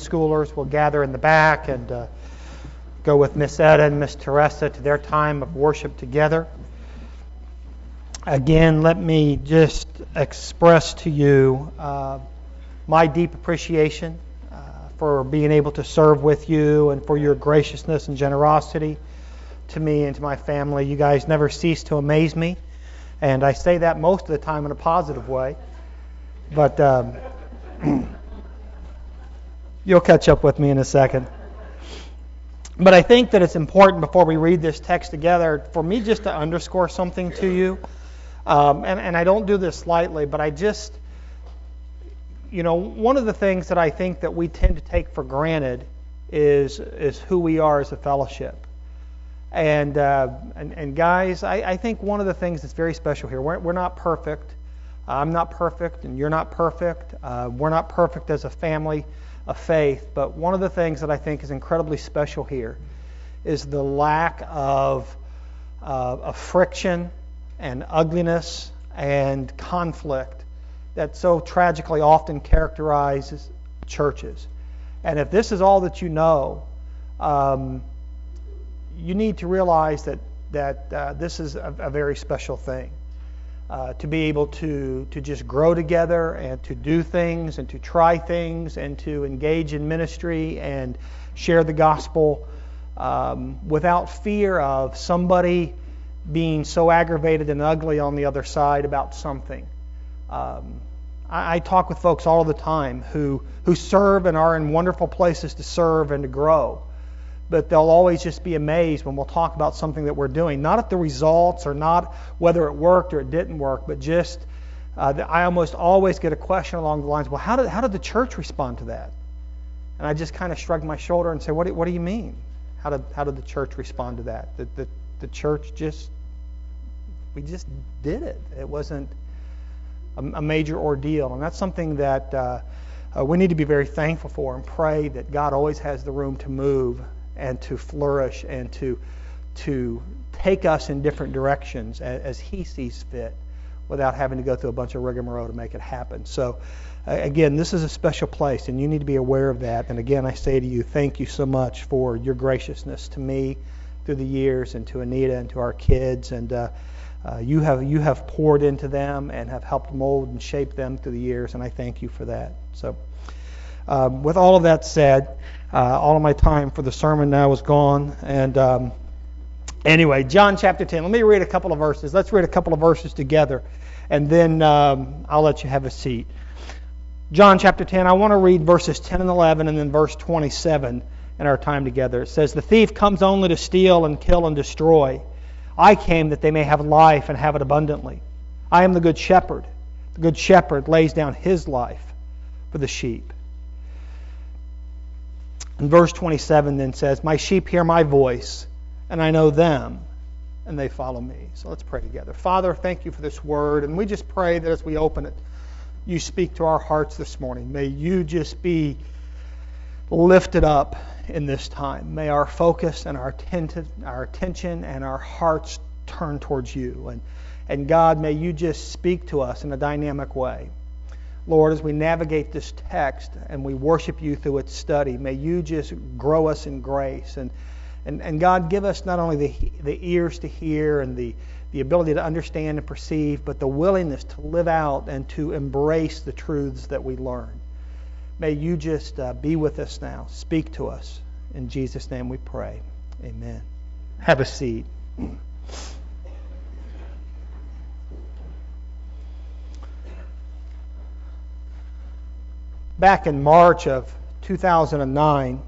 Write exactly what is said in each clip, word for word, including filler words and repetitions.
schoolers will gather in the back and uh, go with Miss Etta and Miss Teresa to their time of worship together. Again, let me just express to you uh, my deep appreciation uh, for being able to serve with you and for your graciousness and generosity to me and to my family. You guys never cease to amaze me, and I say that most of the time in a positive way. But um, you'll catch up with me in a second. But I think that it's important before we read this text together for me just to underscore something to you. Um, and, and I don't do this lightly, but I just, you know, one of the things that I think that we tend to take for granted is is who we are as a fellowship. And uh, and, and guys, I, I think one of the things that's very special here, we're, we're not perfect. I'm not perfect, and you're not perfect. Uh, we're not perfect as a family of faith. But one of the things that I think is incredibly special here is the lack of, uh, of friction and ugliness and conflict that so tragically often characterizes churches. And if this is all that you know, um, you need to realize that that uh, this is a, a very special thing. Uh, to be able to to just grow together and to do things and to try things and to engage in ministry and share the gospel um, without fear of somebody being so aggravated and ugly on the other side about something. Um, I, I talk with folks all the time who, who serve and are in wonderful places to serve and to grow. But they'll always just be amazed when we'll talk about something that we're doing. Not at the results or not whether it worked or it didn't work, but just uh, the, I almost always get a question along the lines, well, how did, how did the church respond to that? And I just kind of shrug my shoulder and say, what do, what do you mean? How did, how did the church respond to that? The, the, the church just... We just did it. It wasn't a, a major ordeal. And that's something that uh, uh, we need to be very thankful for and pray that God always has the room to move and to flourish and to to take us in different directions as, as He sees fit without having to go through a bunch of rigmarole to make it happen. So, uh, again, this is a special place, and you need to be aware of that. And again, I say to you, thank you so much for your graciousness to me through the years and to Anita and to our kids. And uh, Uh, you have you have poured into them and have helped mold and shape them through the years, and I thank you for that. So, um, with all of that said, uh, all of my time for the sermon now is gone. And um, anyway, John chapter ten. Let me read a couple of verses. Let's read a couple of verses together, and then um, I'll let you have a seat. John chapter ten. I want to read verses ten and eleven, and then verse twenty-seven in our time together. It says, "The thief comes only to steal and kill and destroy. I came that they may have life and have it abundantly. I am the good shepherd. The good shepherd lays down his life for the sheep." And verse twenty-seven then says, "My sheep hear my voice, and I know them, and they follow me." So let's pray together. Father, thank you for this word, and we just pray that as we open it, you speak to our hearts this morning. May you just be lifted up in this time. May our focus and our attention, our attention and our hearts turn towards you. And, and God, may you just speak to us in a dynamic way. Lord, as we navigate this text and we worship you through its study, may you just grow us in grace. And, and, and God, give us not only the, the ears to hear and the, the ability to understand and perceive, but the willingness to live out and to embrace the truths that we learn. May you just uh, be with us now. Speak to us. In Jesus' name we pray. Amen. Have a seat. Back in March of two thousand nine,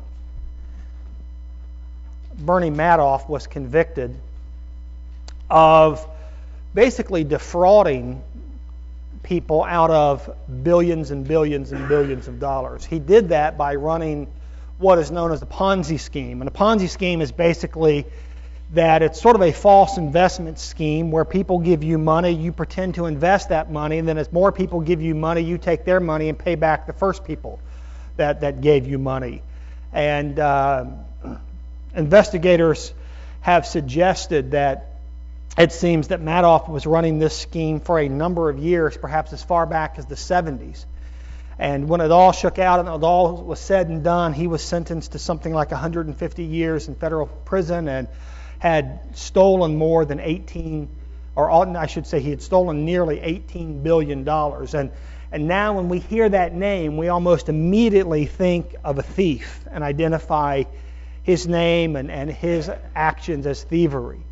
Bernie Madoff was convicted of basically defrauding people out of billions and billions and billions of dollars. He did that by running what is known as a Ponzi scheme. And a Ponzi scheme is basically that it's sort of a false investment scheme where people give you money, you pretend to invest that money, and then as more people give you money, you take their money and pay back the first people that, that gave you money. And uh, investigators have suggested that it seems that Madoff was running this scheme for a number of years, perhaps as far back as the seventies. And when it all shook out and it all was said and done, he was sentenced to something like one hundred fifty years in federal prison and had stolen more than eighteen, or I should say he had stolen nearly eighteen billion dollars. And, and now when we hear that name, we almost immediately think of a thief and identify his name and, and his actions as thievery.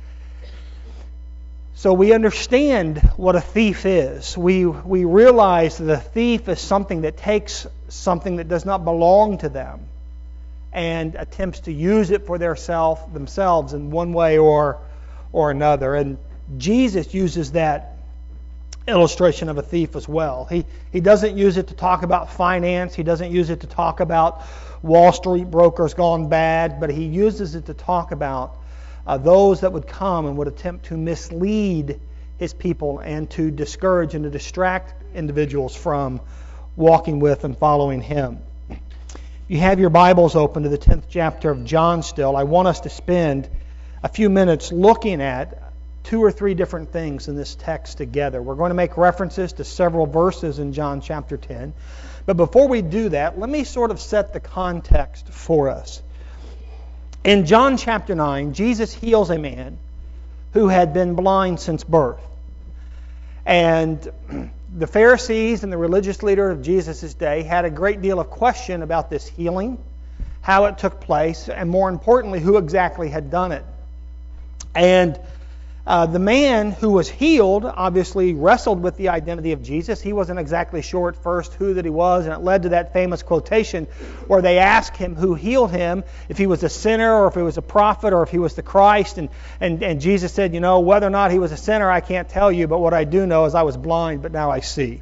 So we understand what a thief is. We we realize that a thief is something that takes something that does not belong to them and attempts to use it for their self, themselves in one way or or another. And Jesus uses that illustration of a thief as well. He he doesn't use it to talk about finance. He doesn't use it to talk about Wall Street brokers gone bad, but he uses it to talk about Uh, those that would come and would attempt to mislead his people and to discourage and to distract individuals from walking with and following him. If you have your Bibles open to the tenth chapter of John still, I want us to spend a few minutes looking at two or three different things in this text together. We're going to make references to several verses in John chapter ten. But before we do that, let me sort of set the context for us. In John chapter nine, Jesus heals a man who had been blind since birth. And the Pharisees and the religious leader of Jesus' day had a great deal of question about this healing, how it took place, and more importantly, who exactly had done it. And uh, the man who was healed obviously wrestled with the identity of Jesus. He wasn't exactly sure at first who that he was, and it led to that famous quotation where they asked him who healed him, if he was a sinner or if he was a prophet or if he was the Christ. And, and, and Jesus said, you know, whether or not he was a sinner, I can't tell you, but what I do know is I was blind, but now I see.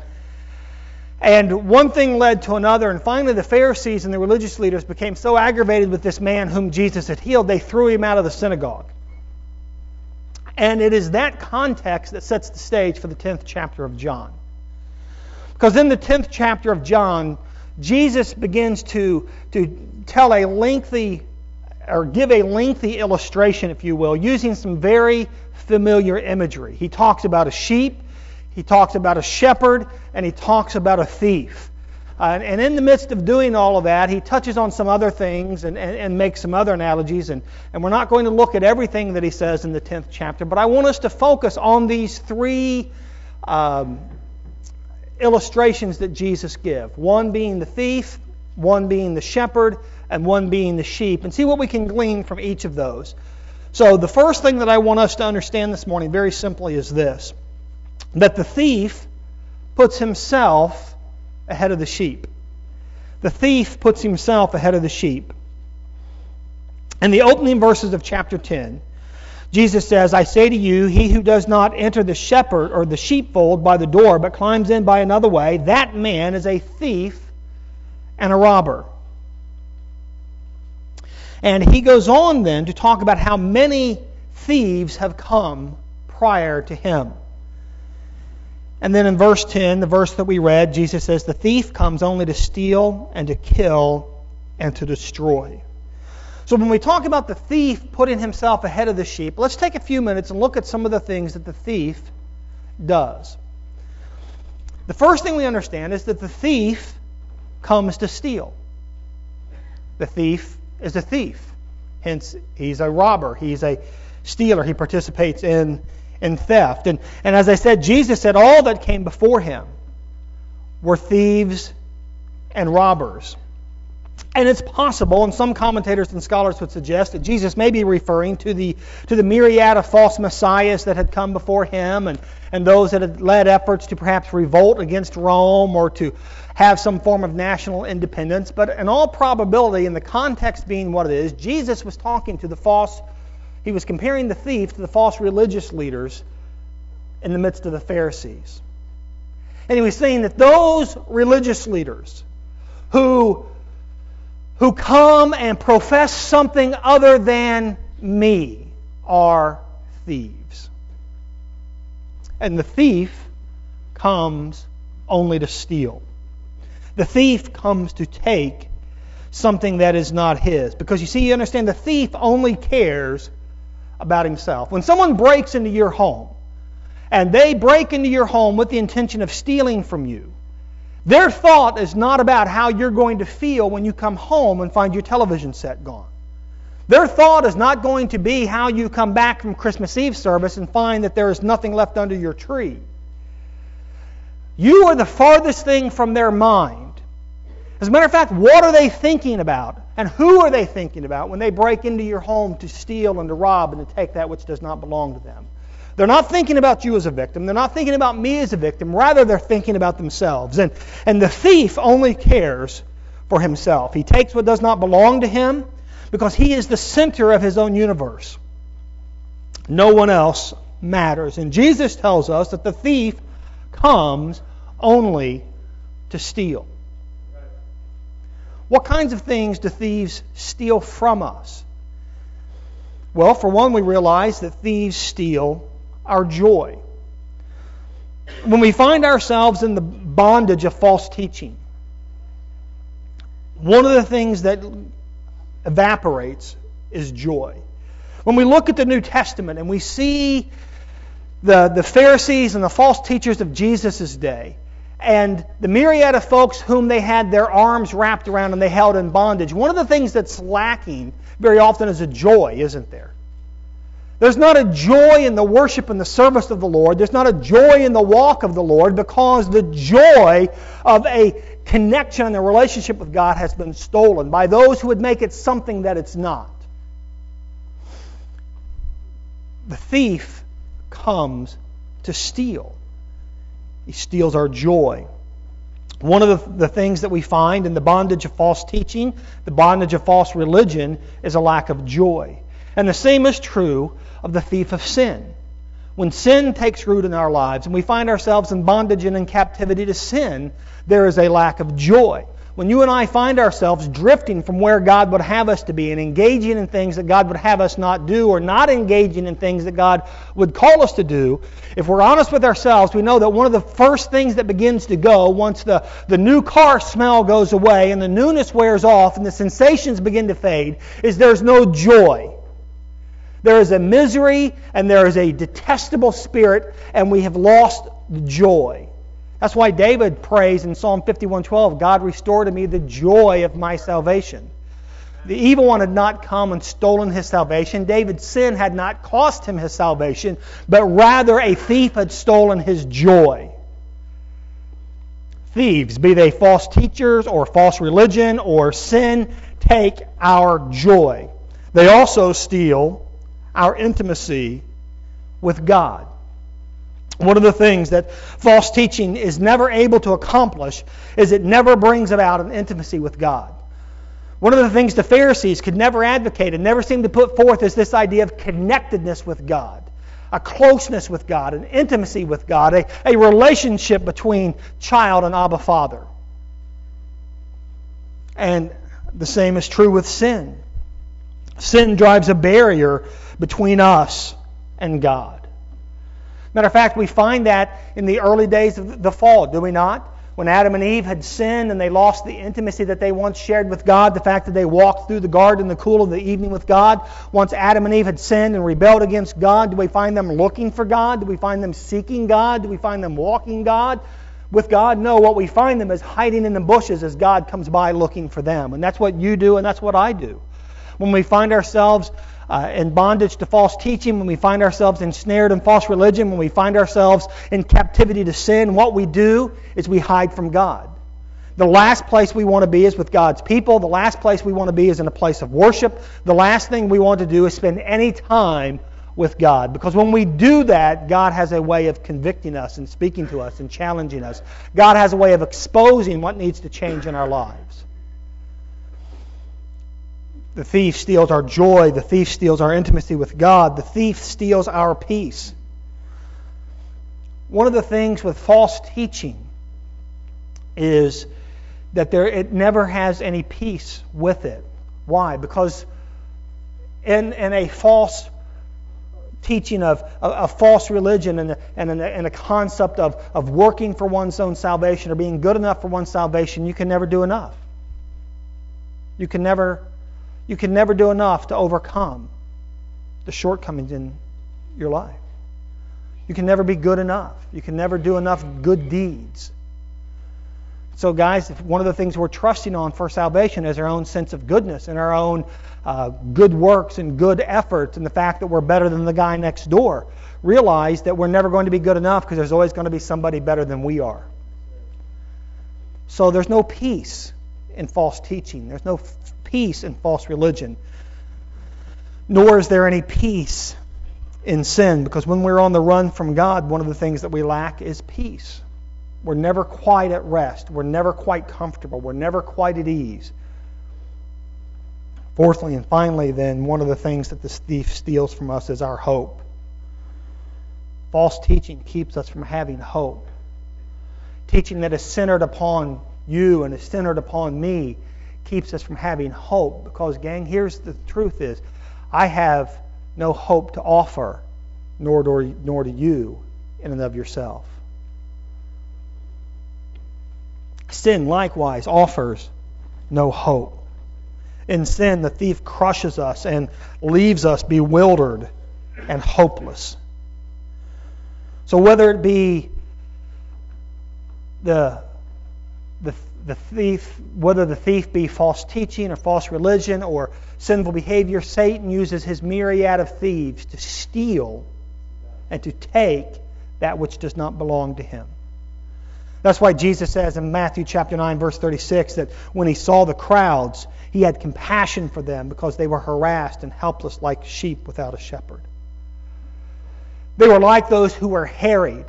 And one thing led to another, and finally the Pharisees and the religious leaders became so aggravated with this man whom Jesus had healed, they threw him out of the synagogue. And it is that context that sets the stage for the tenth chapter of John. Because in the tenth chapter of John, Jesus begins to, to tell a lengthy, or give a lengthy illustration, if you will, using some very familiar imagery. He talks about a sheep, he talks about a shepherd, and he talks about a thief. Uh, and in the midst of doing all of that, he touches on some other things and, and, and makes some other analogies. And, and we're not going to look at everything that he says in the tenth chapter, but I want us to focus on these three um, illustrations that Jesus gives. One being the thief, one being the shepherd, and one being the sheep, and see what we can glean from each of those. So the first thing that I want us to understand this morning very simply is this, that the thief puts himself ahead of the sheep. The thief puts himself ahead of the sheep. In the opening verses of chapter ten, Jesus says, I say to you, he who does not enter the shepherd or the sheepfold by the door, but climbs in by another way, that man is a thief and a robber. And he goes on then to talk about how many thieves have come prior to him. And then in verse ten, the verse that we read, Jesus says, the thief comes only to steal and to kill and to destroy. So when we talk about the thief putting himself ahead of the sheep, let's take a few minutes and look at some of the things that the thief does. The first thing we understand is that the thief comes to steal. The thief is a thief. Hence, he's a robber. He's a stealer. He participates in in theft. And, and as I said, Jesus said all that came before him were thieves and robbers. And it's possible, and some commentators and scholars would suggest, that Jesus may be referring to the to the myriad of false messiahs that had come before him and, and those that had led efforts to perhaps revolt against Rome or to have some form of national independence. But in all probability, in the context being what it is, Jesus was talking to the false He was comparing the thief to the false religious leaders in the midst of the Pharisees. And he was saying that those religious leaders who, who come and profess something other than me are thieves. And the thief comes only to steal. The thief comes to take something that is not his. Because you see, you understand, the thief only cares about himself. When someone breaks into your home, and they break into your home with the intention of stealing from you, Their thought is not about how you're going to feel when you come home and find your television set gone. Their thought is not going to be how you come back from Christmas Eve service and find that there is nothing left under your tree. You are the farthest thing from their mind. As a matter of fact, what are they thinking about? And who are they thinking about when they break into your home to steal and to rob and to take that which does not belong to them? They're not thinking about you as a victim. They're not thinking about me as a victim. Rather, they're thinking about themselves. And, and the thief only cares for himself. He takes what does not belong to him because he is the center of his own universe. No one else matters. And Jesus tells us that the thief comes only to steal. What kinds of things do thieves steal from us? Well, for one, we realize that thieves steal our joy. When we find ourselves in the bondage of false teaching, one of the things that evaporates is joy. When we look at the New Testament and we see the, the Pharisees and the false teachers of Jesus' day, and the myriad of folks whom they had their arms wrapped around and they held in bondage, one of the things that's lacking very often is a joy, isn't there? There's not a joy in the worship and the service of the Lord. There's not a joy in the walk of the Lord because the joy of a connection and a relationship with God has been stolen by those who would make it something that it's not. The thief comes to steal. He steals our joy. One of the, the things that we find in the bondage of false teaching, the bondage of false religion, is a lack of joy. And the same is true of the thief of sin. When sin takes root in our lives and we find ourselves in bondage and in captivity to sin, there is a lack of joy. When you and I find ourselves drifting from where God would have us to be and engaging in things that God would have us not do, or not engaging in things that God would call us to do, if we're honest with ourselves, we know that one of the first things that begins to go once the, the new car smell goes away and the newness wears off and the sensations begin to fade is there's no joy. There is a misery and there is a detestable spirit, and we have lost the joy. That's why David prays in Psalm fifty-one twelve, God restore to me the joy of my salvation. The evil one had not come and stolen his salvation. David's sin had not cost him his salvation, but rather a thief had stolen his joy. Thieves, be they false teachers or false religion or sin, take our joy. They also steal our intimacy with God. One of the things that false teaching is never able to accomplish is it never brings about an intimacy with God. One of the things the Pharisees could never advocate and never seem to put forth is this idea of connectedness with God, a closeness with God, an intimacy with God, a, a relationship between child and Abba Father. And the same is true with sin. Sin drives a barrier between us and God. Matter of fact, we find that in the early days of the fall, do we not? When Adam and Eve had sinned and they lost the intimacy that they once shared with God, the fact that they walked through the garden in the cool of the evening with God. Once Adam and Eve had sinned and rebelled against God, do we find them looking for God? Do we find them seeking God? Do we find them walking God with God? No, what we find them is hiding in the bushes as God comes by looking for them. And that's what you do and that's what I do. When we find ourselves Uh, in bondage to false teaching, when we find ourselves ensnared in false religion, when we find ourselves in captivity to sin, what we do is we hide from God. The last place we want to be is with God's people. The last place we want to be is in a place of worship. The last thing we want to do is spend any time with God. Because when we do that, God has a way of convicting us and speaking to us and challenging us. God has a way of exposing what needs to change in our lives. The thief steals our joy. The thief steals our intimacy with God. The thief steals our peace. One of the things with false teaching is that there it never has any peace with it. Why? Because in, in a false teaching of a, a false religion and a, and, a, and a concept of, of working for one's own salvation or being good enough for one's salvation, you can never do enough. You can never... You can never do enough to overcome the shortcomings in your life. You can never be good enough. You can never do enough good deeds. So guys, if one of the things we're trusting on for salvation is our own sense of goodness and our own uh, good works and good efforts and the fact that we're better than the guy next door. Realize that we're never going to be good enough because there's always going to be somebody better than we are. So there's no peace in false teaching. There's no f- peace in false religion. Nor is there any peace in sin, because when we're on the run from God, one of the things that we lack is peace. We're never quite at rest. We're never quite comfortable. We're never quite at ease. Fourthly and finally, then, one of the things that the thief steals from us is our hope. False teaching keeps us from having hope. Teaching that is centered upon you and is centered upon me keeps us from having hope. Because, gang, here's the truth is, I have no hope to offer, nor do, nor do you in and of yourself. Sin likewise offers no hope. In sin, the thief crushes us and leaves us bewildered and hopeless. So whether it be the, the, the thief, whether the thief be false teaching or false religion or sinful behavior, Satan uses his myriad of thieves to steal and to take that which does not belong to him. That's why Jesus says in Matthew chapter nine, verse thirty-six, that when he saw the crowds, he had compassion for them because they were harassed and helpless like sheep without a shepherd. They were like those who were harried.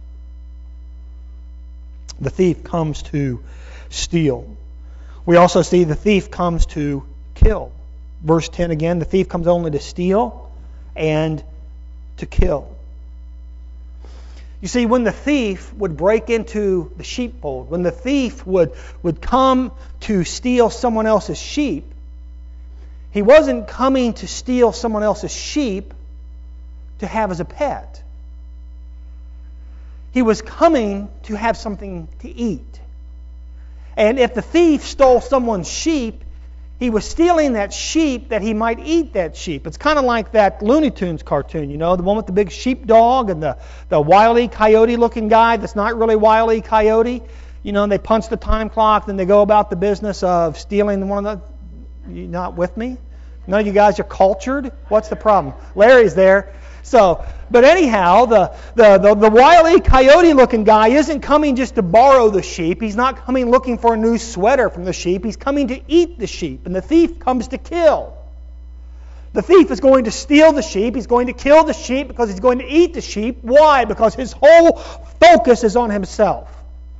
The thief comes to steal. We also see the thief comes to kill. Verse ten again, the thief comes only to steal and to kill. You see, when the thief would break into the sheepfold, when the thief would, would come to steal someone else's sheep, he wasn't coming to steal someone else's sheep to have as a pet. He was coming to have something to eat. And if the thief stole someone's sheep, he was stealing that sheep that he might eat that sheep. It's kind of like that Looney Tunes cartoon, you know, the one with the big sheepdog and the, the Wile E. Coyote looking guy that's not really Wile E. Coyote. You know, and they punch the time clock, then they go about the business of stealing one of the... You not with me? None of you guys are cultured? What's the problem? Larry's there. So, but anyhow, the, the, the, the Wile E. Coyote looking guy isn't coming just to borrow the sheep. He's not coming looking for a new sweater from the sheep. He's coming to eat the sheep. And the thief comes to kill. The thief is going to steal the sheep. He's going to kill the sheep because he's going to eat the sheep. Why? Because his whole focus is on himself.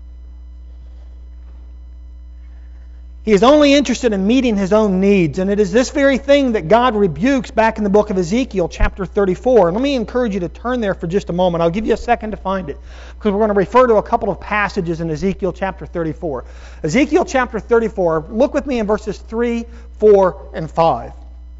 He is only interested in meeting his own needs. And it is this very thing that God rebukes back in the book of Ezekiel chapter thirty-four. And let me encourage you to turn there for just a moment. I'll give you a second to find it, because we're going to refer to a couple of passages in Ezekiel chapter thirty-four. Ezekiel chapter thirty-four, look with me in verses three, four, and five.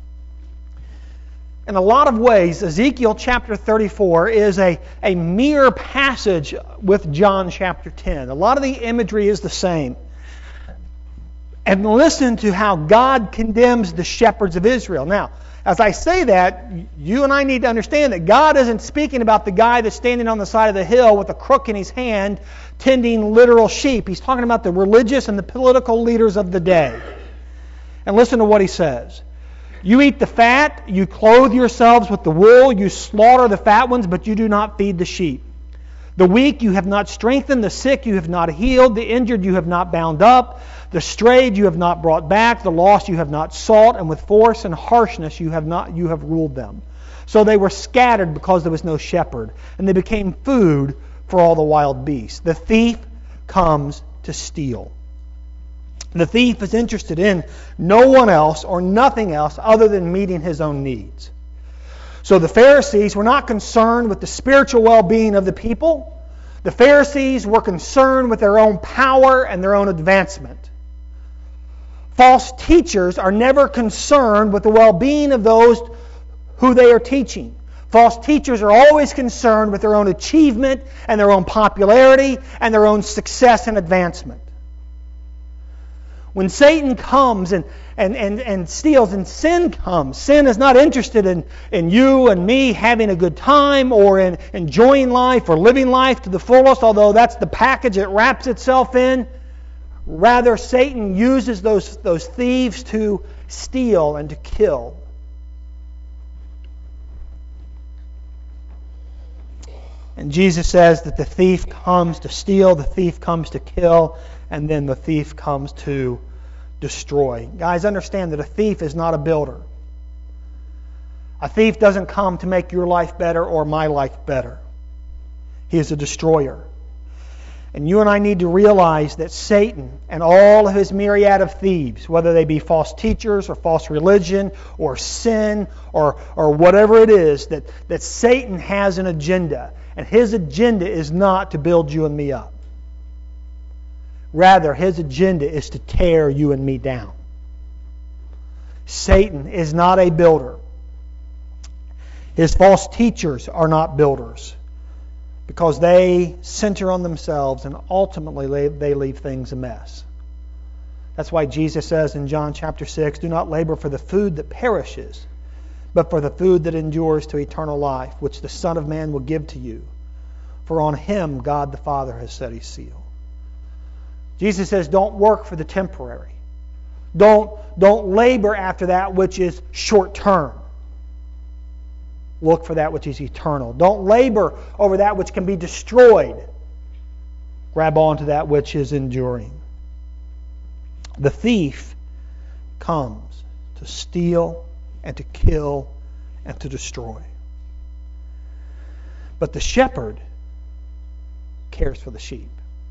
In a lot of ways, Ezekiel chapter thirty-four is a, a mirror passage with John chapter ten. A lot of the imagery is the same. And listen to how God condemns the shepherds of Israel. Now, as I say that, you and I need to understand that God isn't speaking about the guy that's standing on the side of the hill with a crook in his hand tending literal sheep. He's talking about the religious and the political leaders of the day. And listen to what he says. You eat the fat, you clothe yourselves with the wool, you slaughter the fat ones, but you do not feed the sheep. The weak you have not strengthened, the sick you have not healed, the injured you have not bound up, the strayed you have not brought back, the lost you have not sought, and with force and harshness you have not you have ruled them. So they were scattered because there was no shepherd, and they became food for all the wild beasts. The thief comes to steal. The thief is interested in no one else or nothing else other than meeting his own needs. So the Pharisees were not concerned with the spiritual well-being of the people. The Pharisees were concerned with their own power and their own advancement. False teachers are never concerned with the well-being of those who they are teaching. False teachers are always concerned with their own achievement and their own popularity and their own success and advancement. When Satan comes and, and, and, and steals and sin comes, sin is not interested in, in you and me having a good time or in enjoying life or living life to the fullest, although that's the package it wraps itself in. Rather, Satan uses those, those thieves to steal and to kill. And Jesus says that the thief comes to steal, the thief comes to kill, and then the thief comes to destroy. Guys, understand that a thief is not a builder. A thief doesn't come to make your life better or my life better. He is a destroyer. And you and I need to realize that Satan and all of his myriad of thieves, whether they be false teachers or false religion or sin or, or whatever it is, that, that Satan has an agenda. And his agenda is not to build you and me up. Rather, his agenda is to tear you and me down. Satan is not a builder. His false teachers are not builders, because they center on themselves and ultimately they leave things a mess. That's why Jesus says in John chapter six, do not labor for the food that perishes, but for the food that endures to eternal life, which the Son of Man will give to you. For on Him God the Father has set His seal. Jesus says, don't work for the temporary. Don't, don't labor after that which is short term. Look for that which is eternal. Don't labor over that which can be destroyed. Grab on to that which is enduring. The thief comes to steal and to kill and to destroy. But the shepherd cares for the sheep.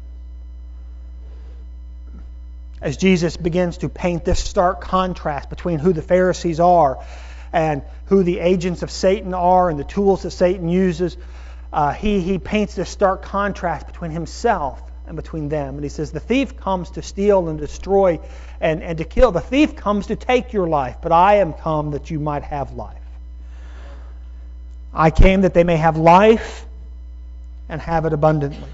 As Jesus begins to paint this stark contrast between who the Pharisees are and who the agents of Satan are and the tools that Satan uses, uh, he, he paints this stark contrast between himself and between them. And he says, the thief comes to steal and destroy and, and to kill. The thief comes to take your life, but I am come that you might have life. I came that they may have life and have it abundantly.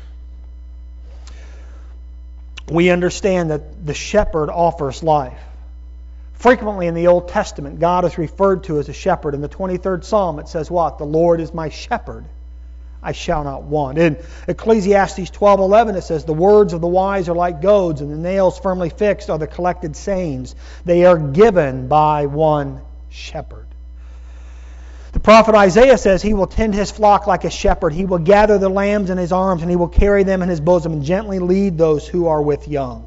We understand that the shepherd offers life. Frequently in the Old Testament, God is referred to as a shepherd. In the twenty-third Psalm, it says what? The Lord is my shepherd, I shall not want. In Ecclesiastes twelve eleven, it says, the words of the wise are like goads, and the nails firmly fixed are the collected sayings. They are given by one shepherd. The prophet Isaiah says he will tend his flock like a shepherd. He will gather the lambs in his arms, and he will carry them in his bosom and gently lead those who are with young.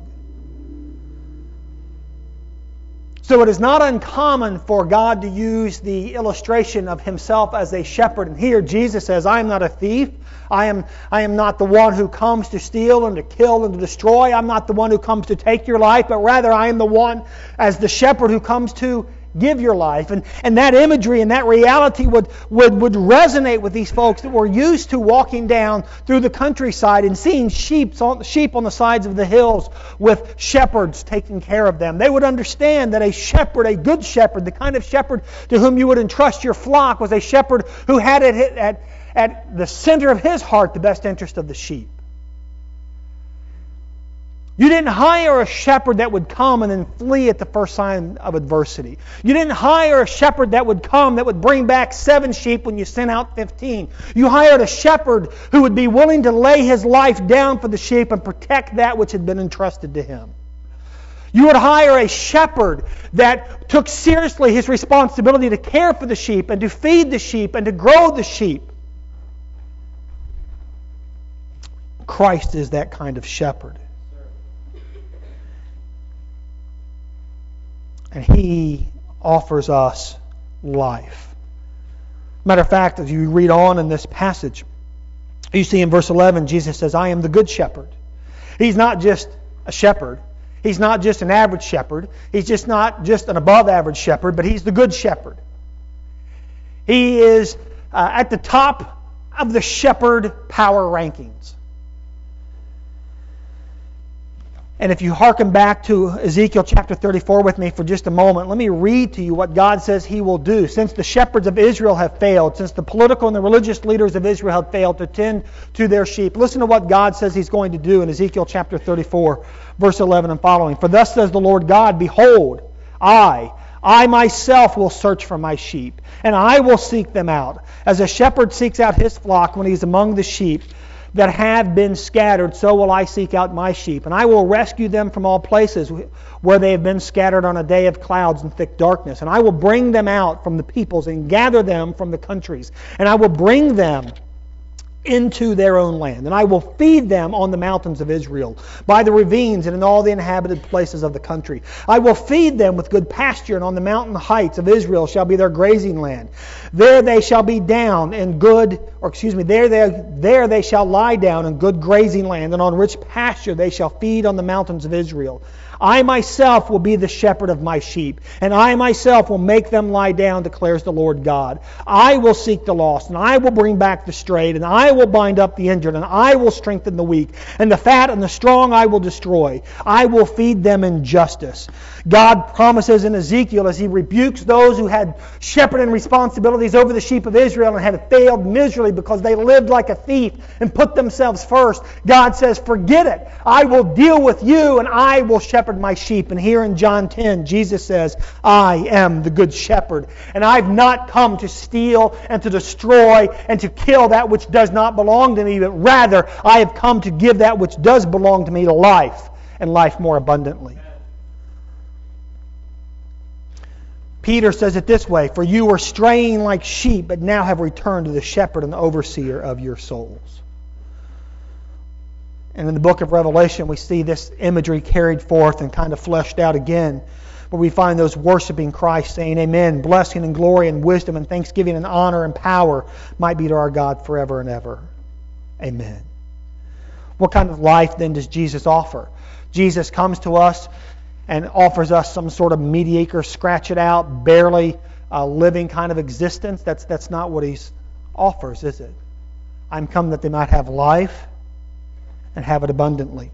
So it is not uncommon for God to use the illustration of Himself as a shepherd. And here Jesus says, I am not a thief. I am, I am not the one who comes to steal and to kill and to destroy. I'm not the one who comes to take your life, but rather I am the one as the shepherd who comes to give your life. And, and that imagery and that reality would, would, would resonate with these folks that were used to walking down through the countryside and seeing sheep on, sheep on the sides of the hills with shepherds taking care of them. They would understand that a shepherd, a good shepherd, the kind of shepherd to whom you would entrust your flock, was a shepherd who had at, at, at the center of his heart the best interest of the sheep. You didn't hire a shepherd that would come and then flee at the first sign of adversity. You didn't hire a shepherd that would come that would bring back seven sheep when you sent out fifteen. You hired a shepherd who would be willing to lay his life down for the sheep and protect that which had been entrusted to him. You would hire a shepherd that took seriously his responsibility to care for the sheep and to feed the sheep and to grow the sheep. Christ is that kind of shepherd. And He offers us life. Matter of fact, as you read on in this passage, you see in verse eleven, Jesus says, I am the good shepherd. He's not just a shepherd. He's not just an average shepherd. He's just not just an above average shepherd, but He's the good shepherd. He is uh, at the top of the shepherd power rankings. And if you hearken back to Ezekiel chapter thirty-four with me for just a moment, let me read to you what God says He will do. Since the shepherds of Israel have failed, since the political and the religious leaders of Israel have failed to tend to their sheep, listen to what God says He's going to do in Ezekiel chapter thirty-four, verse eleven and following. For thus says the Lord God, behold, I, I myself will search for my sheep, and I will seek them out, as a shepherd seeks out his flock when he is among the sheep. that have been scattered, so will I seek out my sheep. And I will rescue them from all places where they have been scattered on a day of clouds and thick darkness. And I will bring them out from the peoples and gather them from the countries. And I will bring them into their own land. And I will feed them on the mountains of Israel, by the ravines and in all the inhabited places of the country. I will feed them with good pasture, and on the mountain heights of Israel shall be their grazing land. There they shall be down in good, or excuse me, there they, there they shall lie down in good grazing land, and on rich pasture they shall feed on the mountains of Israel. I myself will be the shepherd of my sheep, and I myself will make them lie down, declares the Lord God. I will seek the lost, and I will bring back the strayed, and I will bind up the injured, and I will strengthen the weak, and the fat and the strong I will destroy. I will feed them in justice. God promises in Ezekiel, as He rebukes those who had shepherding responsibilities over the sheep of Israel and had failed miserably because they lived like a thief and put themselves first, God says, forget it. I will deal with you, and I will shepherd my sheep. And here in John ten, Jesus says, I am the good shepherd, and I've not come to steal and to destroy and to kill that which does not belong to me, but rather I have come to give that which does belong to me life, and life more abundantly. Peter says it this way, for you were straying like sheep, but now have returned to the shepherd and the overseer of your souls. And in the book of Revelation, we see this imagery carried forth and kind of fleshed out again, where we find those worshiping Christ saying, Amen, blessing and glory and wisdom and thanksgiving and honor and power might be to our God forever and ever. Amen. What kind of life then does Jesus offer? Jesus comes to us and offers us some sort of mediocre, scratch it out, barely uh, living kind of existence. That's, that's not what He offers, is it? I'm come that they might have life and have it abundantly.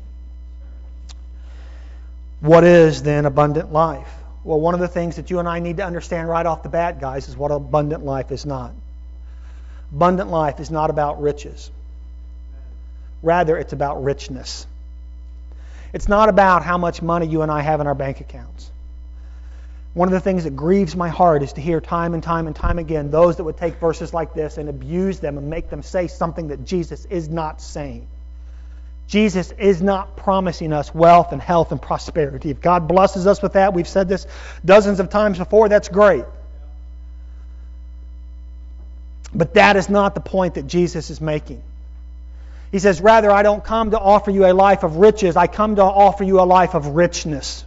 What is then abundant life? Well, one of the things that you and I need to understand right off the bat, guys, is what abundant life is not. Abundant life is not about riches. Rather, it's about richness. It's not about how much money you and I have in our bank accounts. One of the things that grieves my heart is to hear time and time and time again those that would take verses like this and abuse them and make them say something that Jesus is not saying. Jesus is not promising us wealth and health and prosperity. If God blesses us with that, we've said this dozens of times before, that's great. But that is not the point that Jesus is making. He says, rather, I don't come to offer you a life of riches. I come to offer you a life of richness.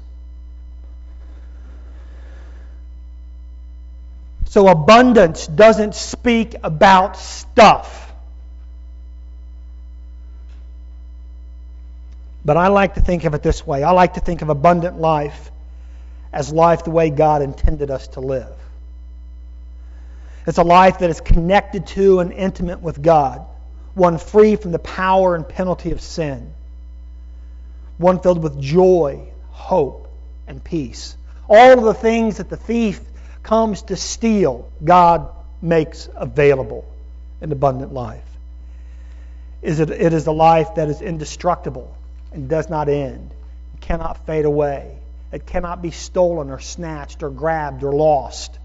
So abundance doesn't speak about stuff. But I like to think of it this way. I like to think of abundant life as life the way God intended us to live. It's a life that is connected to and intimate with God. One free from the power and penalty of sin. One filled with joy, hope, and peace. All of the things that the thief comes to steal, God makes available in abundant life. Is it, it is a life that is indestructible and does not end. It cannot fade away. It cannot be stolen or snatched or grabbed or lost.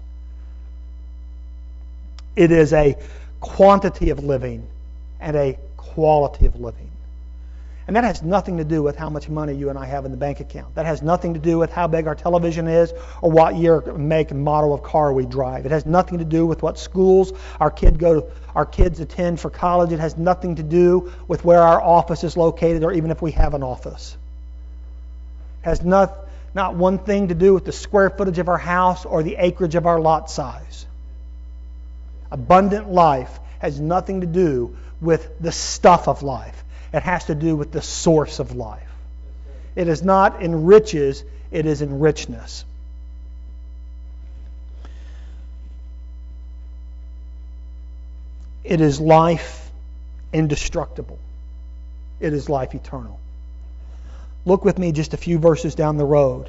It is a quantity of living and a quality of living. And that has nothing to do with how much money you and I have in the bank account. That has nothing to do with how big our television is or what year, make, and model of car we drive. It has nothing to do with what schools our kid go to, our kids attend for college. It has nothing to do with where our office is located or even if we have an office. It has not, not one thing to do with the square footage of our house or the acreage of our lot size. Abundant life has nothing to do with the stuff of life. It has to do with the source of life. It is not in riches, it is in richness. It is life indestructible. It is life eternal. Look with me just a few verses down the road.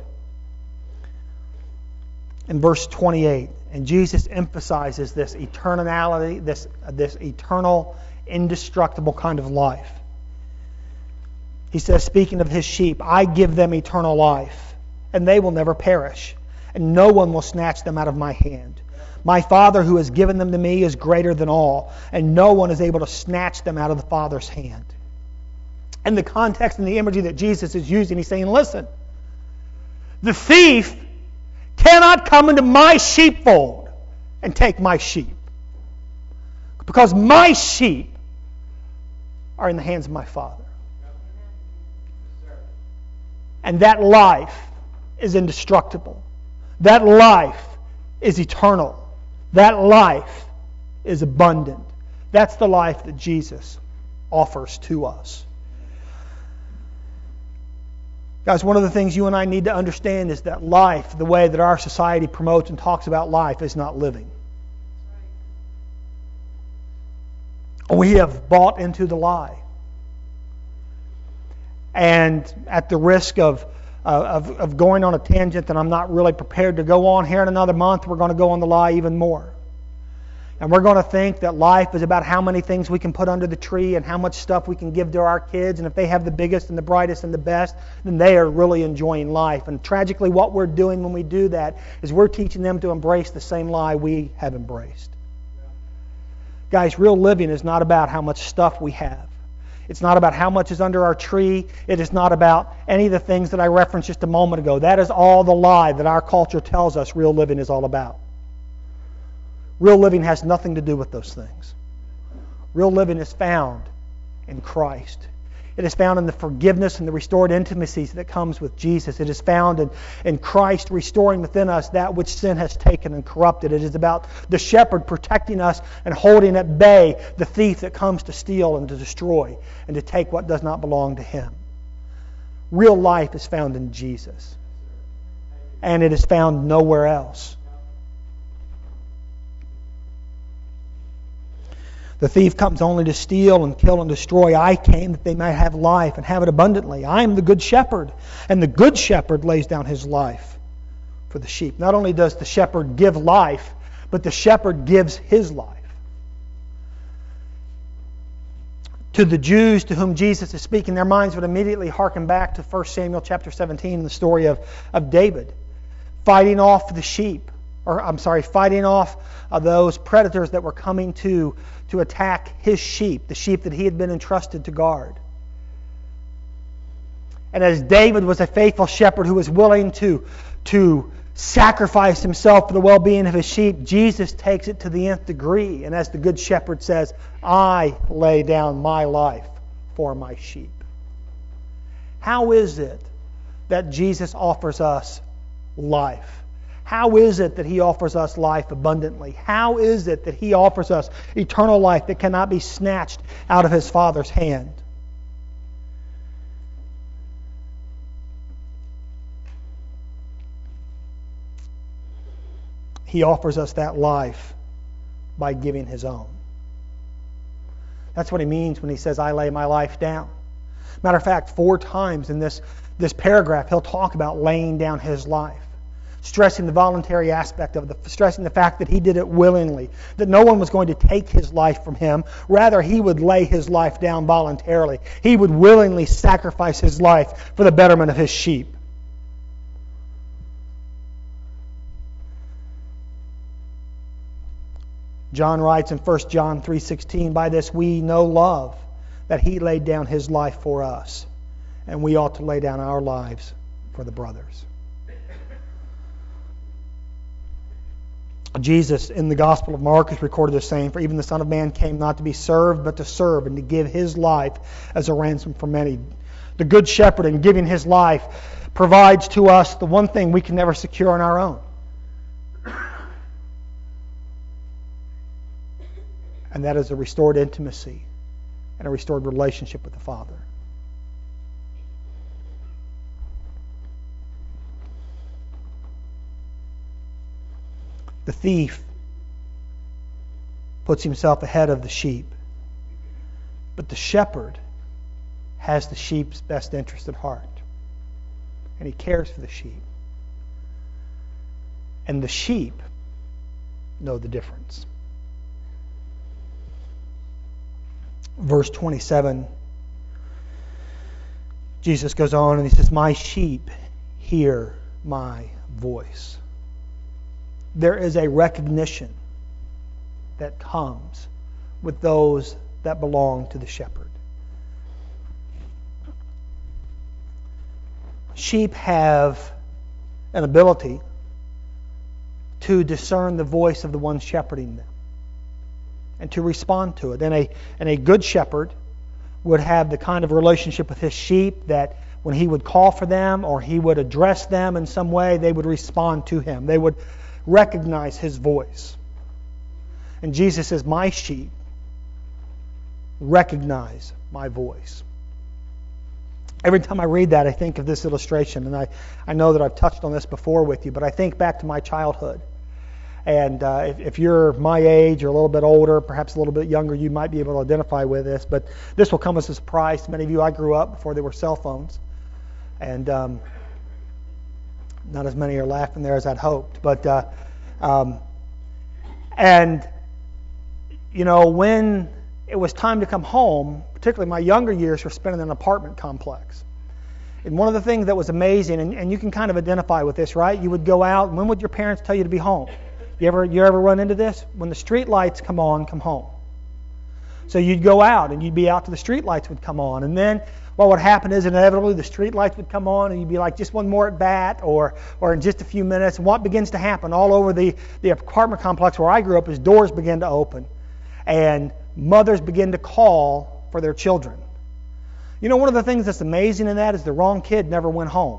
In verse twenty-eight, and Jesus emphasizes this eternality, this, this eternal, indestructible kind of life. He says, speaking of His sheep, I give them eternal life, and they will never perish, and no one will snatch them out of my hand. My Father who has given them to me is greater than all, and no one is able to snatch them out of the Father's hand. In the context and the imagery that Jesus is using, he's saying, listen, the thief cannot come into my sheepfold and take my sheep. Because my sheep are in the hands of my Father. And that life is indestructible. That life is eternal. That life is abundant. That's the life that Jesus offers to us. Guys, one of the things you and I need to understand is that life, the way that our society promotes and talks about life, is not living. We have bought into the lie. And at the risk of, uh, of, of going on a tangent that I'm not really prepared to go on here in another month, we're going to go on the lie even more. And we're going to think that life is about how many things we can put under the tree and how much stuff we can give to our kids. And if they have the biggest and the brightest and the best, then they are really enjoying life. And tragically, what we're doing when we do that is we're teaching them to embrace the same lie we have embraced. Guys, real living is not about how much stuff we have. It's not about how much is under our tree. It is not about any of the things that I referenced just a moment ago. That is all the lie that our culture tells us real living is all about. Real living has nothing to do with those things. Real living is found in Christ. It is found in the forgiveness and the restored intimacy that comes with Jesus. It is found in, in Christ restoring within us that which sin has taken and corrupted. It is about the shepherd protecting us and holding at bay the thief that comes to steal and to destroy and to take what does not belong to him. Real life is found in Jesus. And it is found nowhere else. The thief comes only to steal and kill and destroy. I came that they might have life and have it abundantly. I am the good shepherd, and the good shepherd lays down his life for the sheep. Not only does the shepherd give life, but the shepherd gives his life. To the Jews to whom Jesus is speaking, their minds would immediately hearken back to First Samuel chapter seventeen and the story of, of David fighting off the sheep. Or I'm sorry, fighting off uh, those predators that were coming to, to attack his sheep, the sheep that he had been entrusted to guard. And as David was a faithful shepherd who was willing to, to sacrifice himself for the well-being of his sheep, Jesus takes it to the nth degree. And as the good shepherd says, I lay down my life for my sheep. How is it that Jesus offers us life? How is it that He offers us life abundantly? How is it that He offers us eternal life that cannot be snatched out of His Father's hand? He offers us that life by giving His own. That's what He means when He says, I lay my life down. Matter of fact, four times in this, this paragraph, He'll talk about laying down His life. Stressing the voluntary aspect of it, stressing the fact that He did it willingly, that no one was going to take His life from Him. Rather, He would lay His life down voluntarily. He would willingly sacrifice His life for the betterment of His sheep. John writes in First John three sixteen, by this we know love, that He laid down His life for us, and we ought to lay down our lives for the brothers. Jesus in the Gospel of Mark is recorded as saying, for even the Son of Man came not to be served, but to serve and to give His life as a ransom for many. The Good Shepherd, in giving His life, provides to us the one thing we can never secure on our own. And that is a restored intimacy and a restored relationship with the Father. The thief puts himself ahead of the sheep. But the shepherd has the sheep's best interest at heart. And he cares for the sheep. And the sheep know the difference. Verse twenty-seven, Jesus goes on and He says, my sheep hear my voice. there is a recognition that comes with those that belong to the shepherd. Sheep have an ability to discern the voice of the one shepherding them and to respond to it. And a, and a good shepherd would have the kind of relationship with his sheep that when he would call for them or he would address them in some way, they would respond to him. They would recognize his voice. And Jesus says, my sheep recognize my voice. Every time I read that, I think of this illustration. And I, I know that I've touched on this before with you, but I think back to my childhood. And uh, if, if you're my age or a little bit older, perhaps a little bit younger, you might be able to identify with this. But this will come as a surprise to many of you. I grew up before there were cell phones. And um, not as many are laughing there as I'd hoped. But uh, um, and, you know, when it was time to come home, particularly my younger years were spent in an apartment complex. And one of the things that was amazing, and, and you can kind of identify with this, right? You would go out, and when would your parents tell you to be home? You ever you ever run into this? When the street lights come on, come home. So you'd go out, and you'd be out till the street lights would come on. And then what would happen is inevitably the street lights would come on, and you'd be like, just one more at bat, or or in just a few minutes. And what begins to happen all over the, the apartment complex where I grew up is doors begin to open. And mothers begin to call for their children. You know, one of the things that's amazing in that is the wrong kid never went home.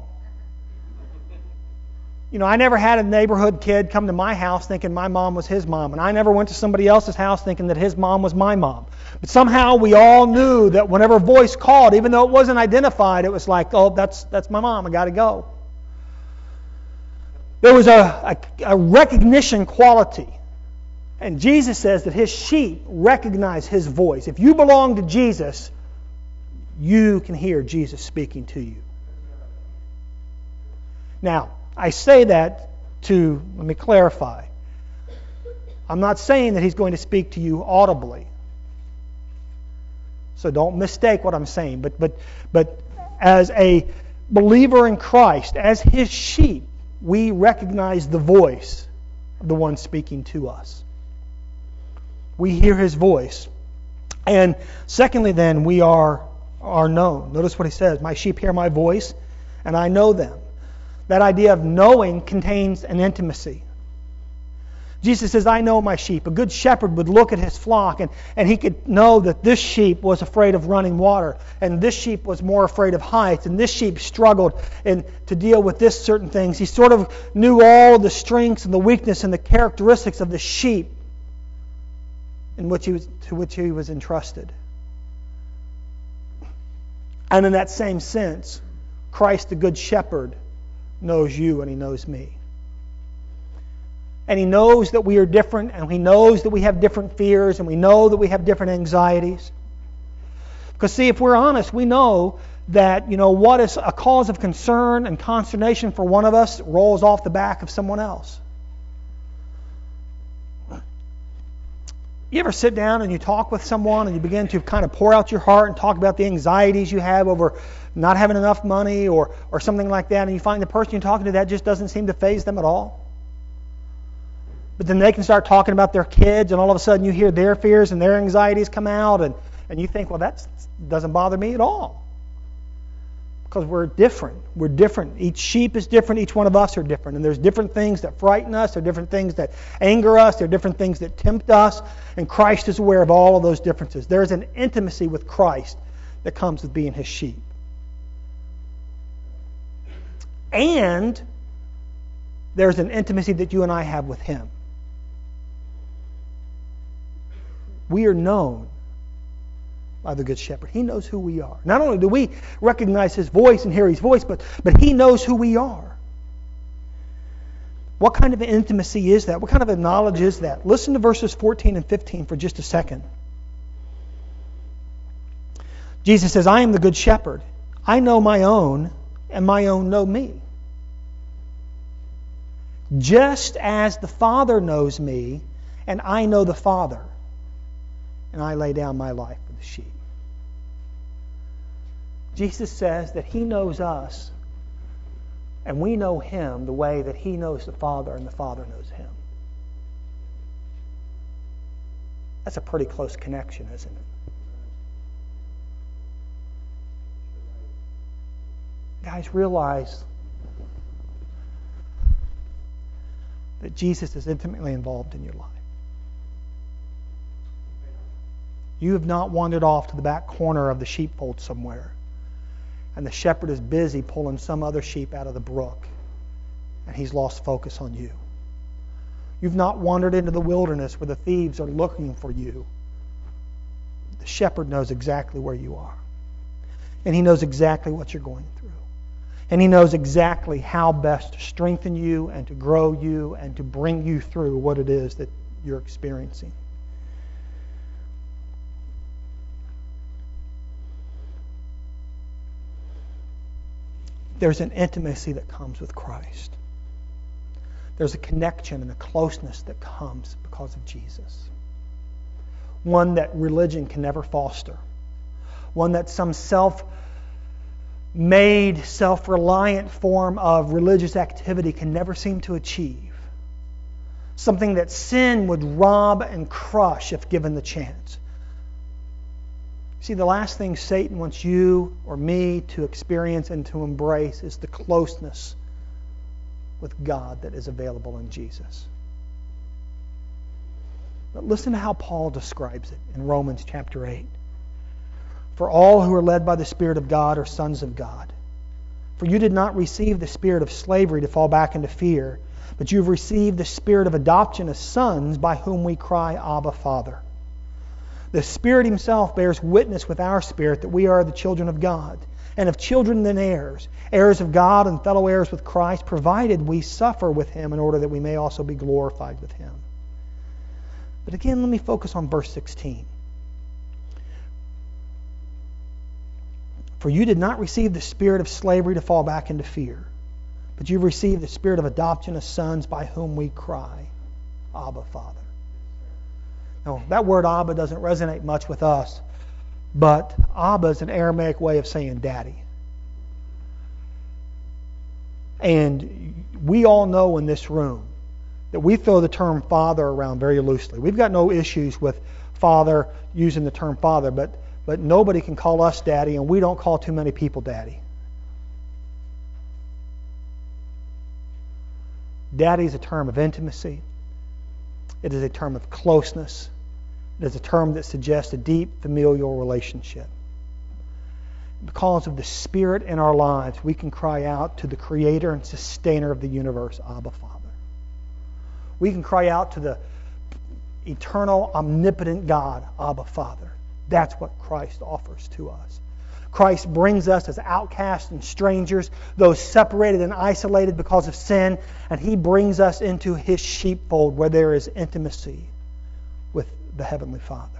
You know, I never had a neighborhood kid come to my house thinking my mom was his mom. And I never went to somebody else's house thinking that his mom was my mom. But somehow we all knew that whenever a voice called, even though it wasn't identified, it was like, oh, that's that's my mom, I got to go. There was a, a, a recognition quality. And Jesus says that his sheep recognize his voice. If you belong to Jesus, you can hear Jesus speaking to you. Now, I say that to, let me clarify. I'm not saying that he's going to speak to you audibly. So don't mistake what I'm saying. But but but as a believer in Christ, as his sheep, we recognize the voice of the one speaking to us. We hear his voice. And secondly then, we are, are known. Notice what he says, my sheep hear my voice, and I know them. That idea of knowing contains an intimacy. Jesus says, I know my sheep. A good shepherd would look at his flock, and, and he could know that this sheep was afraid of running water, and this sheep was more afraid of heights, and this sheep struggled in, to deal with this certain things. He sort of knew all the strengths and the weakness and the characteristics of the sheep in which he was, to which he was entrusted. And in that same sense, Christ the Good Shepherd knows you and he knows me. And he knows that we are different, and he knows that we have different fears, and we know that we have different anxieties. Because see, if we're honest, we know that, you know, what is a cause of concern and consternation for one of us rolls off the back of someone else. You ever sit down and you talk with someone and you begin to kind of pour out your heart and talk about the anxieties you have over not having enough money or, or something like that, and you find the person you're talking to, that just doesn't seem to faze them at all? But then they can start talking about their kids, and all of a sudden you hear their fears and their anxieties come out, and, and you think, well, that doesn't bother me at all. Because we're different. We're different. Each sheep is different. Each one of us are different. And there's different things that frighten us. There are different things that anger us. There are different things that tempt us. And Christ is aware of all of those differences. There is an intimacy with Christ that comes with being his sheep. And there's an intimacy that you and I have with him. We are known by the Good Shepherd. He knows who we are. Not only do we recognize his voice and hear his voice, but, but he knows who we are. What kind of intimacy is that? What kind of a knowledge is that? Listen to verses fourteen and fifteen for just a second. Jesus says, I am the Good Shepherd. I know my own, and my own know me. Just as the Father knows me, and I know the Father, and I lay down my life for the sheep. Jesus says that he knows us, and we know him the way that he knows the Father, and the Father knows him. That's a pretty close connection, isn't it? Guys, realize that Jesus is intimately involved in your life. You have not wandered off to the back corner of the sheepfold somewhere, and the shepherd is busy pulling some other sheep out of the brook, and he's lost focus on you. You've not wandered into the wilderness where the thieves are looking for you. The shepherd knows exactly where you are, and he knows exactly what you're going through. And he knows exactly how best to strengthen you and to grow you and to bring you through what it is that you're experiencing. There's an intimacy that comes with Christ. There's a connection and a closeness that comes because of Jesus. One that religion can never foster. One that some self made, self-reliant form of religious activity can never seem to achieve. Something that sin would rob and crush if given the chance. See, the last thing Satan wants you or me to experience and to embrace is the closeness with God that is available in Jesus. But listen to how Paul describes it in Romans chapter eight. For all who are led by the Spirit of God are sons of God. For you did not receive the spirit of slavery to fall back into fear, but you have received the spirit of adoption as sons, by whom we cry, Abba, Father. The Spirit Himself bears witness with our spirit that we are the children of God. And if children, then heirs, heirs of God and fellow heirs with Christ, provided we suffer with Him in order that we may also be glorified with Him. But again, let me focus on verse sixteen. For you did not receive the spirit of slavery to fall back into fear, but you've received the spirit of adoption as sons, by whom we cry, Abba, Father. Now, that word Abba doesn't resonate much with us, but Abba is an Aramaic way of saying daddy. And we all know in this room that we throw the term father around very loosely. We've got no issues with father using the term father, but But nobody can call us daddy, and we don't call too many people daddy. Daddy is a term of intimacy. It is a term of closeness. It is a term that suggests a deep familial relationship. Because of the Spirit in our lives, we can cry out to the Creator and Sustainer of the universe, Abba, Father. We can cry out to the eternal, omnipotent God, Abba, Father. That's what Christ offers to us. Christ brings us as outcasts and strangers, those separated and isolated because of sin, and He brings us into His sheepfold where there is intimacy with the Heavenly Father.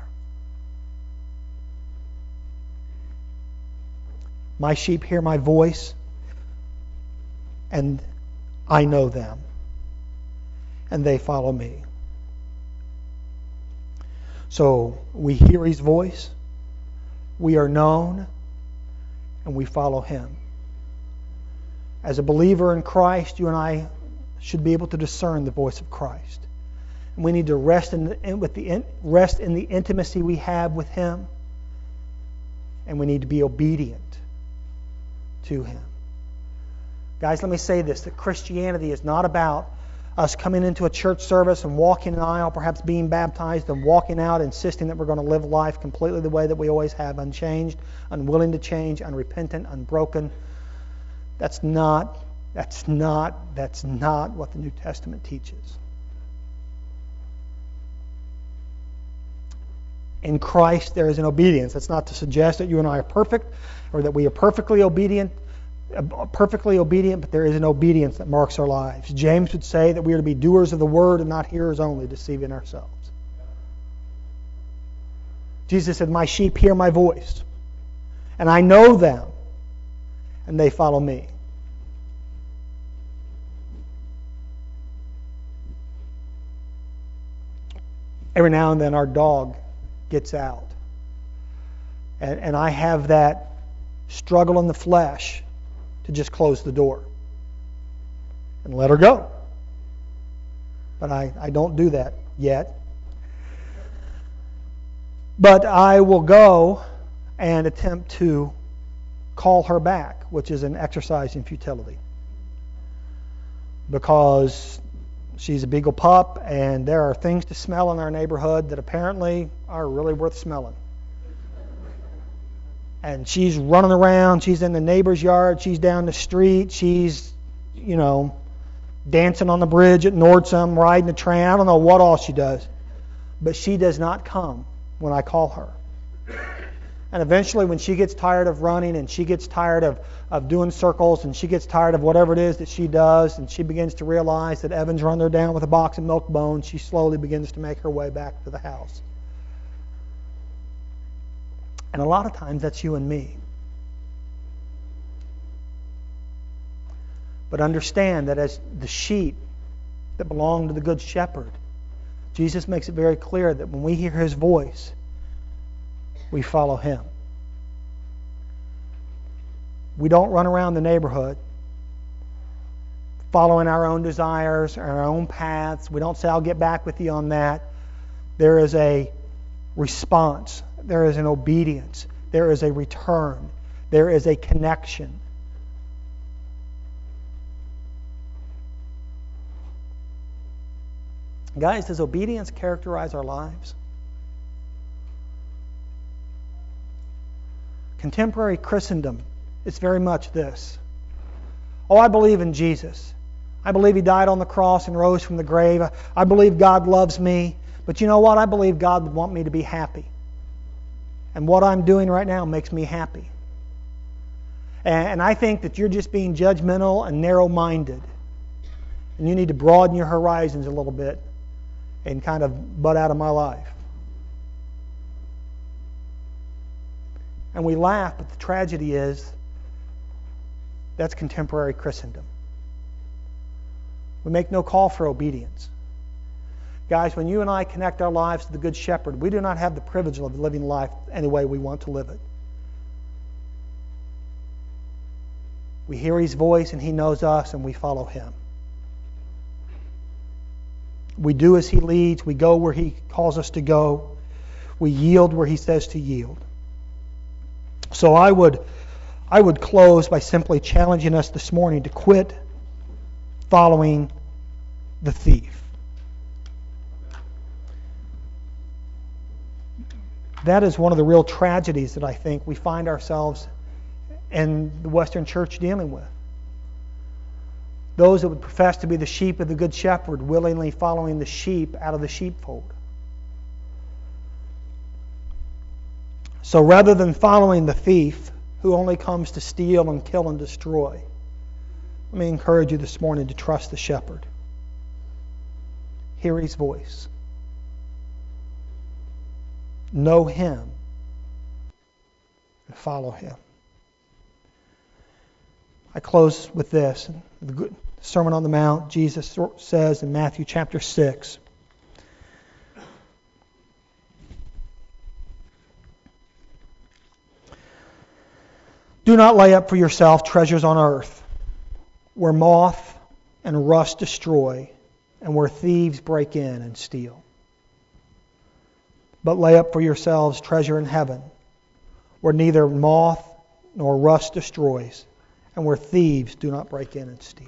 My sheep hear my voice, and I know them, and they follow me. So we hear His voice, we are known, and we follow Him. As a believer in Christ, you and I should be able to discern the voice of Christ. And we need to rest in the, with the rest in the intimacy we have with Him, and we need to be obedient to Him. Guys, let me say this, that Christianity is not about us coming into a church service and walking an aisle, perhaps being baptized, and walking out insisting that we're going to live life completely the way that we always have, unchanged, unwilling to change, unrepentant, unbroken. That's not, that's not, that's not what the New Testament teaches. In Christ there is an obedience. That's not to suggest that you and I are perfect or that we are perfectly obedient. perfectly obedient, but there is an obedience that marks our lives. James would say that we are to be doers of the word and not hearers only, deceiving ourselves. Jesus said, my sheep hear my voice, and I know them, and they follow me. Every now and then our dog gets out, and, and I have that struggle in the flesh to just close the door and let her go. But I, I don't do that yet. But I will go and attempt to call her back, which is an exercise in futility. Because she's a beagle pup, and there are things to smell in our neighborhood that apparently are really worth smelling. And she's running around, she's in the neighbor's yard, she's down the street, she's, you know, dancing on the bridge at Nordstrom, riding a train. I don't know what all she does. But she does not come when I call her. And eventually when she gets tired of running and she gets tired of, of doing circles and she gets tired of whatever it is that she does and she begins to realize that Evan's run her down with a box of milk bones, she slowly begins to make her way back to the house. And a lot of times that's you and me. But understand that as the sheep that belong to the Good Shepherd, Jesus makes it very clear that when we hear His voice, we follow Him. We don't run around the neighborhood following our own desires, our own paths. We don't say, I'll get back with you on that. There is a response. There is an obedience. There is a return. There is a connection. Guys, does obedience characterize our lives? Contemporary Christendom is very much this. Oh, I believe in Jesus. I believe He died on the cross and rose from the grave. I believe God loves me. But you know what? I believe God would want me to be happy. And what I'm doing right now makes me happy. And I think that you're just being judgmental and narrow-minded. And you need to broaden your horizons a little bit and kind of butt out of my life. And we laugh, but the tragedy is that's contemporary Christendom. We make no call for obedience. Guys, when you and I connect our lives to the Good Shepherd, we do not have the privilege of living life any way we want to live it. We hear His voice and He knows us and we follow Him. We do as He leads. We go where He calls us to go. We yield where He says to yield. So I would, I would close by simply challenging us this morning to quit following the thief. That is one of the real tragedies that I think we find ourselves in the Western Church dealing with. Those that would profess to be the sheep of the Good Shepherd willingly following the sheep out of the sheepfold. So rather than following the thief who only comes to steal and kill and destroy, let me encourage you this morning to trust the shepherd. Hear His voice. Know Him and follow Him. I close with this. The Sermon on the Mount, Jesus says in Matthew chapter six, do not lay up for yourself treasures on earth, where moth and rust destroy, and where thieves break in and steal. But lay up for yourselves treasure in heaven, where neither moth nor rust destroys, and where thieves do not break in and steal.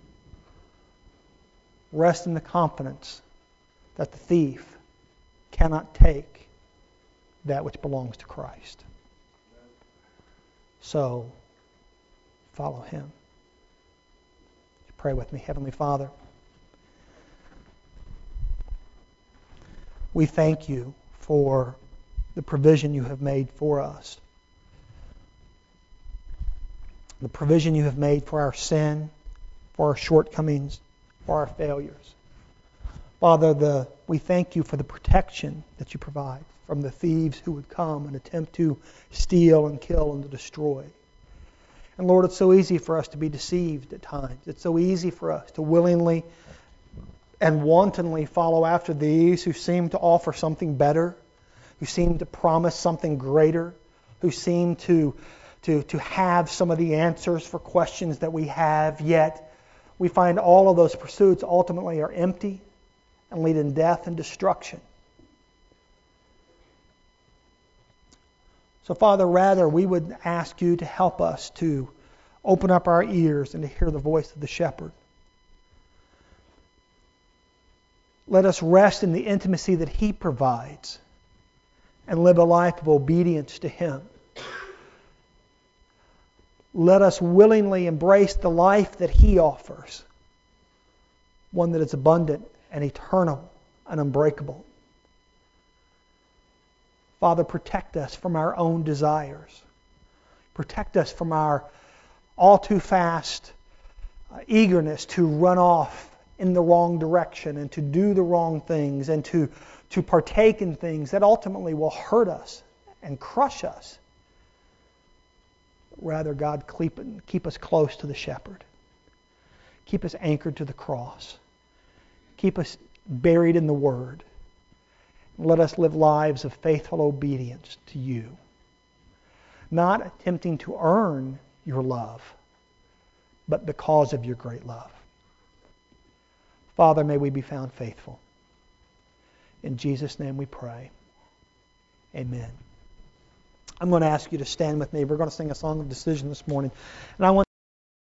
Rest in the confidence that the thief cannot take that which belongs to Christ. So, follow Him. Pray with me. Heavenly Father, we thank You for the provision You have made for us. The provision You have made for our sin, for our shortcomings, for our failures. Father, the, we thank You for the protection that You provide from the thieves who would come and attempt to steal and kill and to destroy. And Lord, it's so easy for us to be deceived at times. It's so easy for us to willingly and wantonly follow after these who seem to offer something better, who seem to promise something greater, who seem to, to, to have some of the answers for questions that we have, yet we find all of those pursuits ultimately are empty and lead in death and destruction. So, Father, rather, we would ask you to help us to open up our ears and to hear the voice of the shepherd. Let us rest in the intimacy that he provides and live a life of obedience to him. Let us willingly embrace the life that he offers, one that is abundant and eternal and unbreakable. Father, protect us from our own desires. Protect us from our all too fast uh, eagerness to run off in the wrong direction and to do the wrong things and to, to partake in things that ultimately will hurt us and crush us. Rather, God, keep, keep us close to the shepherd. Keep us anchored to the cross. Keep us buried in the Word. Let us live lives of faithful obedience to you. Not attempting to earn your love, but because of your great love. Father, may we be found faithful. In Jesus' name we pray. Amen. I'm going to ask you to stand with me. We're going to sing a song of decision this morning. And I want